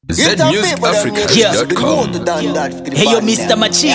ZMusicAfrica.com. Hey yo, Mr. Machik.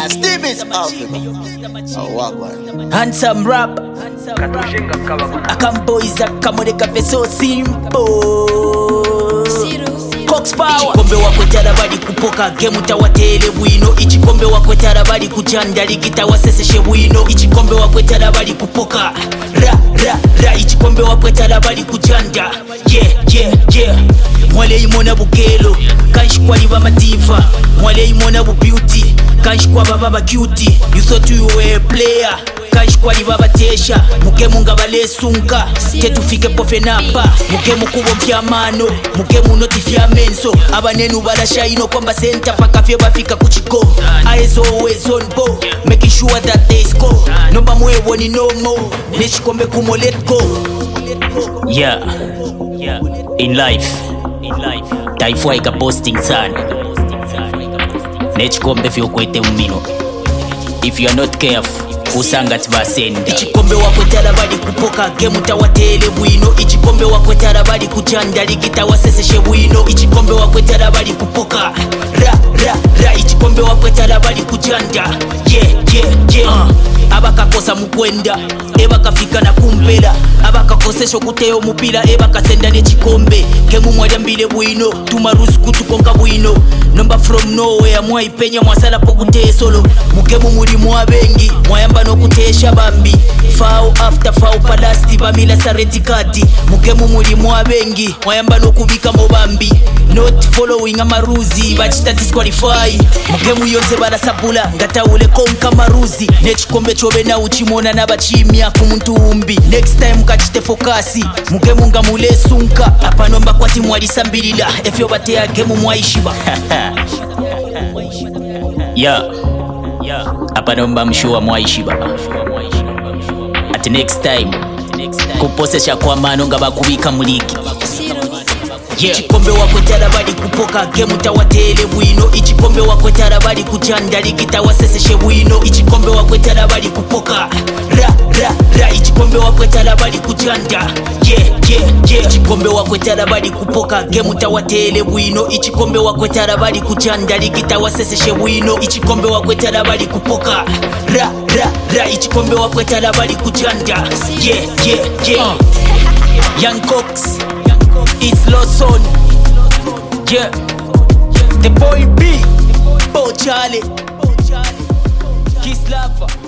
Handsome rap. Akamboiza kamoreka peso simple. Cox Power. Ichikombe wakwetara bali kupoka game utawatele bwino. Ichikombe wakwetara bali kujanda ligita waseseshe bwino. Ichikombe wakwetara bali kupoka ra. Ichikombe wakwetara bali kujanda. Yeah. Mwale imona bugelo kanshikwa liba madiva. Mwale imona bu beauty kanshikwa baba cute. You thought you were a player kanshikwa liba batesha. Mukemu ngabalesunka tetufike pofenapa. Mukemu kubo vyamano mukemu noti vyamenso. Abanenu barashayino kwamba center paka fye bafika kuchiko. Eyes always on ball making sure that they score. Nomba mwewo ni no more nechikombe kumo let go. Yeah. In life taifua ika posting sana nechikombe vyokwete umino. If you are not careful usanga tibasenda. Ichikombe wakwetara bali kupoka game utawatele bwino. Ichikombe wakwetara bali kujanda ligita waseseshe bwino. Ichikombe wakwetara bali kupoka ra. Ichikombe wakwetara bali kujanda. Yeah. Abakakosa mukwenda ebakafika na kumpera. Abakakosesha kuteyo mupira ebakasenda nechikombe. Kemu mwajambile bwino tumarusi kutukonka bwino. Number from nowhere mwaipenya mwasala pokute solo. Mukemu muri mwabengi mwayamba no kutesha bambi. Foul after foul palasti bamila sareti kati. Mukemu muri mwabengi mwayamba no kubika mobambi. Not following amaruzi bachita disqualify. Mukemu yonse barasabula ngata ule konka maruzi. Nechikombe chobe na uchimona na bachimya kumuntu umbi. Next time kachite fokasi mukemu ngamule sunka. Apanomba kwati mwalisambirila efyo batea gemu mwaishiba. Yeah. Apanomba mshuwa mwaishiba. At next time kuposesha kwa mano nga bakubika muliki. Ichikombe wakwetara bali kupoka game utawatele bwino. Ichikombe wakwetara bali kujanda ligita waseseshe bwino. Ichikombe wakwetara bali kupoka ra. Ichikombe wakwetara bali kujanda. Yeah. Ichikombe wakwetara bali kupoka game utawatele bwino. Ichikombe wakwetara bali kujanda ligita waseseshe bwino. Ichikombe wakwetara bali kupoka ra. Ichikombe wakwetara bali kujanda. Yeah. Young Cox, it's Lawson. Yeah. The boy B, Bo Charlie, Kiss Lava.